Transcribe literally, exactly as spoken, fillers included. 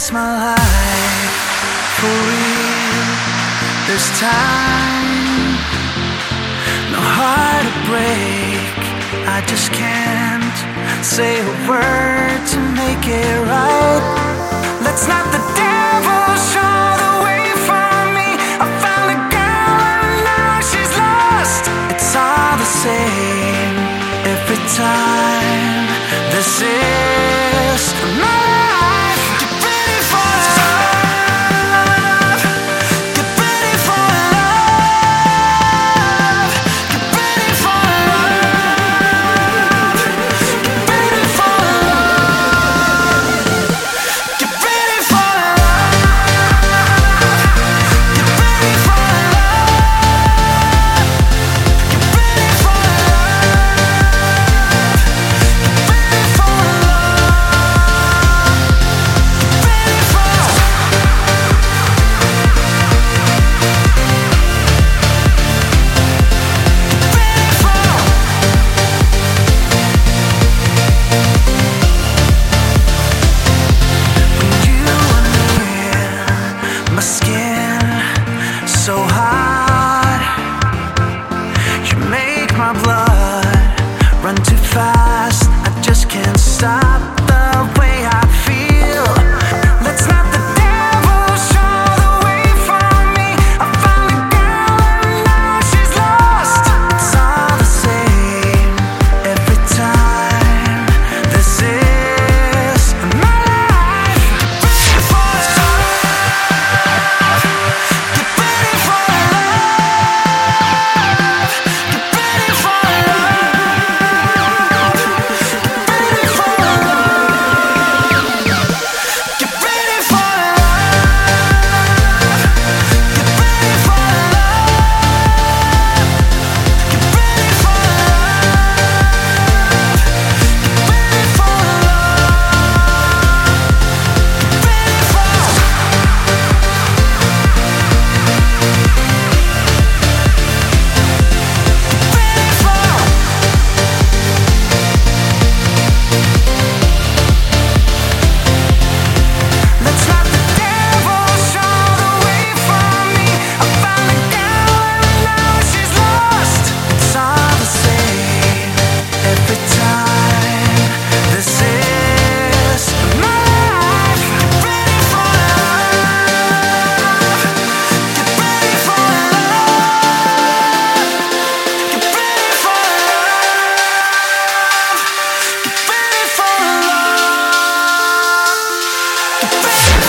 my life for real this time. No heart to break, I just can't say a word to make it right. Let's not the devil show the way for me. I found a girl and now she's lost. It's all the same every time. This is my life. Get ready for love. Get ready for love. Get ready for love. Get ready for love. Get ready for love. Get ready for love. Get ready for love. So hot, you make my blood run too fast. I just can't stop the way I feel. Let's not the devil show the way for me. I found a girl and now she's lost. It's all the same every time. This is my life. Get ready for love. Get ready for love. Get ready for love. Get ready for love. Get ready for love. Get ready for love. Get ready for love. Get ready for Let's not the devil show the way for me. I found a girl and now she's lost. It's all the same every time. This is my life. Get ready for love. Get ready for love. Get ready for love. Get ready for love. Get ready.